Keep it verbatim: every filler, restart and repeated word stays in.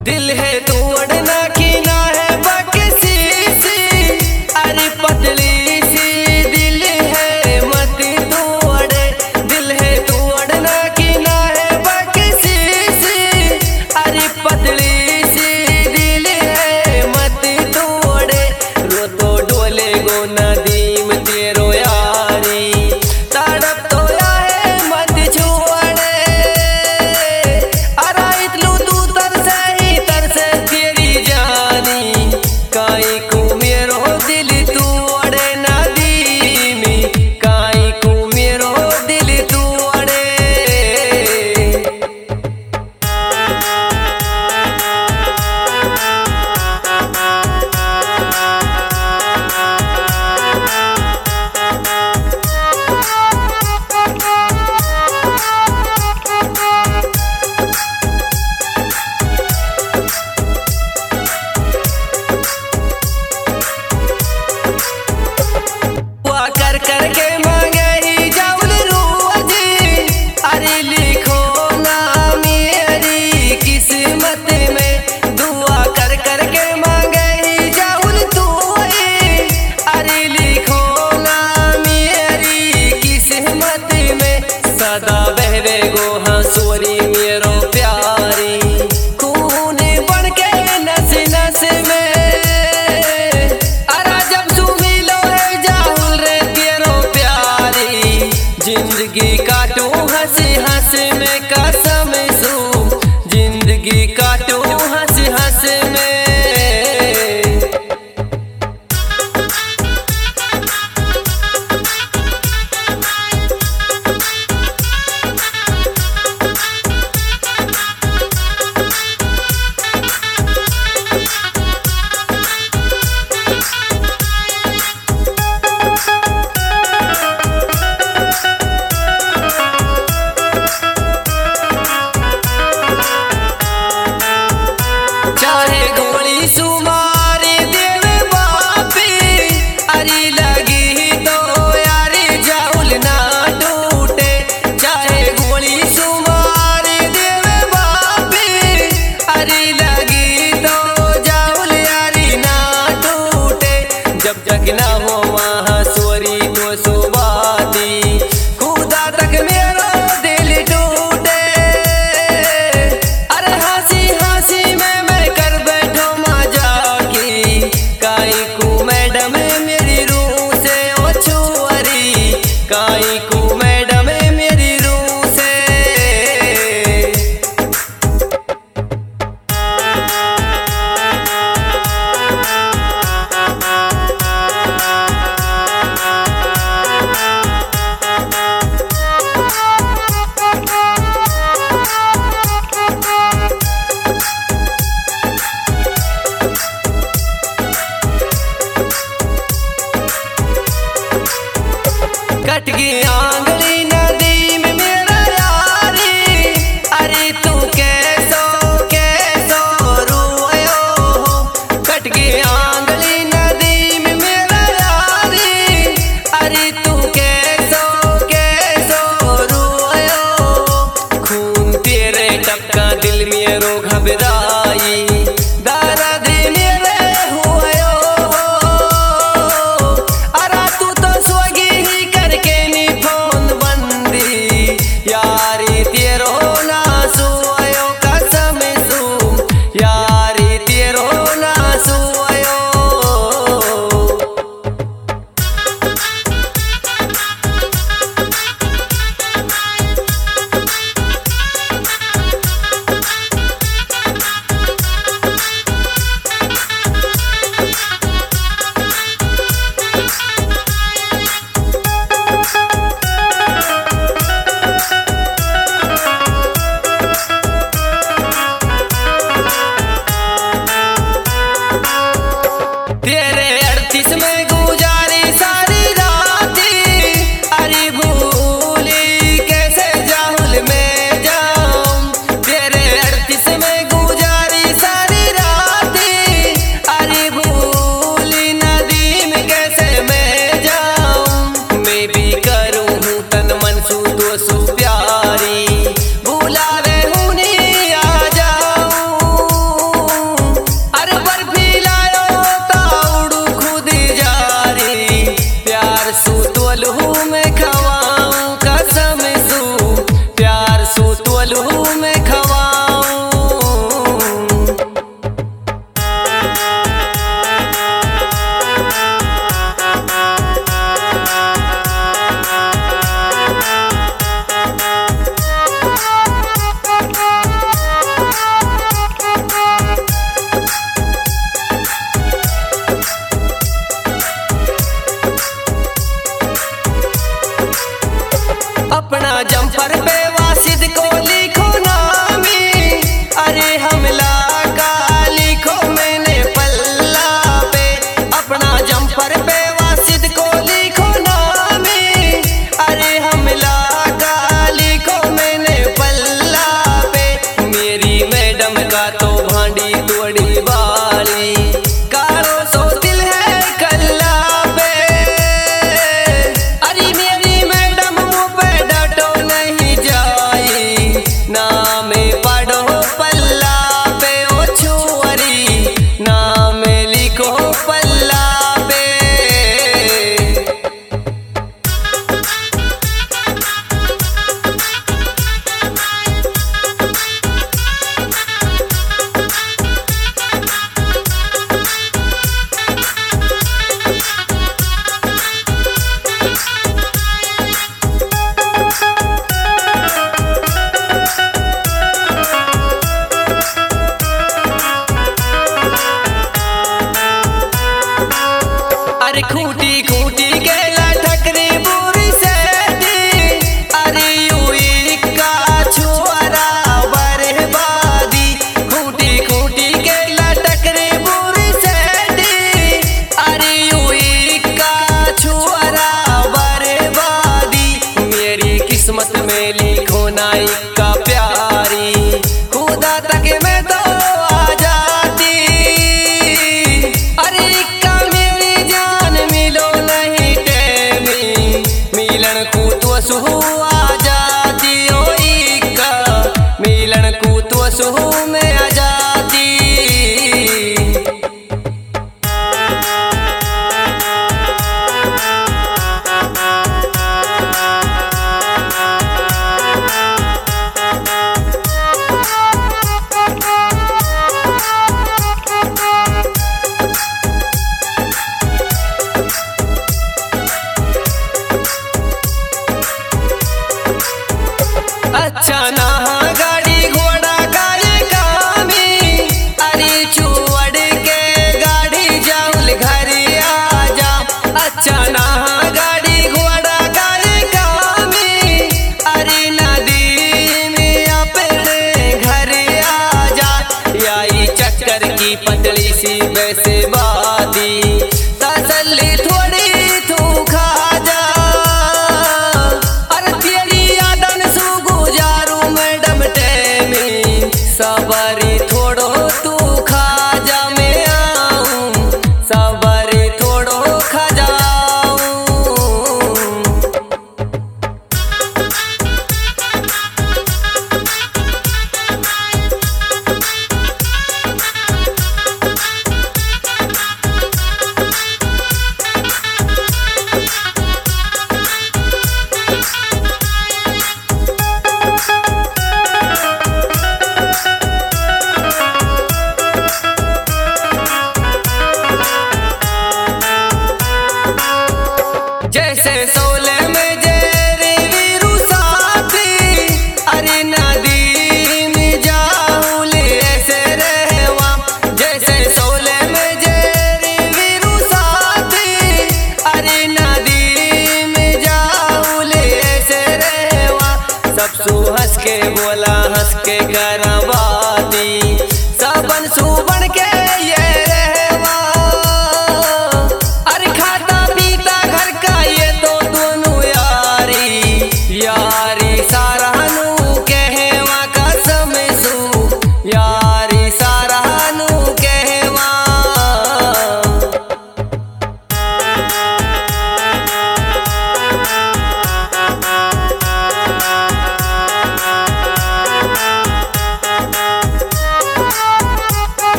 दिल है तोड़ना की ना है बकसी सी, अरे पतली सी दिल है मत तोड़े। दिल है तोड़ना की ना है बकसी सी, अरे पतली सी दिल है मत तोड़े। रो तो डोले गो नदी में तेरो यारी, तड़प तो है मत छोड़े। अरे इतलू तू तरसे ही तरसे तेरी जानी, काई को मेरो दिल तोड़े नदी में, काई को मेरो दिल तोड़े। हुआ कर कर के मांगे ही जाऊल रोजी, अरे लिखो ना मेरी किस्मत में। दुआ कर कर के मांगे ही जाऊल तू, अरे लिखो ना मेरी किस्मत में। सदा बहरे गो हंसोरी मेरो प्यारी, खून बन के नस नस में। अरे जब तू मिलो है जाहुल रे तेरो प्यारी, जिंदगी काटू हंस हंस में कसम सू, जिंदगी काटू हंस हंस में। चाहे गोली सुमार देवे बापी, अरे लगी तो यारी जाऊल ना टूटे। चाहे गोली सुमार देवे बापी, अरे लगी तो जाऊल यारी ना टूटे। जब तक ना हो वहाँ सोरी तो सुबाती, खुदा तक मेरा दिल टूटे। अरे हंसी हंसी में मैं कर बैठो मजाकी, काई को मैडम मेरी रूह से ओ छुअरी, काई को मैडम मेरी रूह से। कट गई आंगली नदी में मेरा यारी, अरे तू कैसो कैसो रोयो। कट गई आंगली नदी में मेरा यारी, अरे तू कैसो कैसो रोयो। खून तेरे टपका दिल मेरो घबराई, दर्द मेरे हुयो। अरे तू तो स्वगी ही करके नी फोन बंदी, यारी तेरो ना सोयो कसम सू, यारी तेरो ना सोयो। शंकर की पतली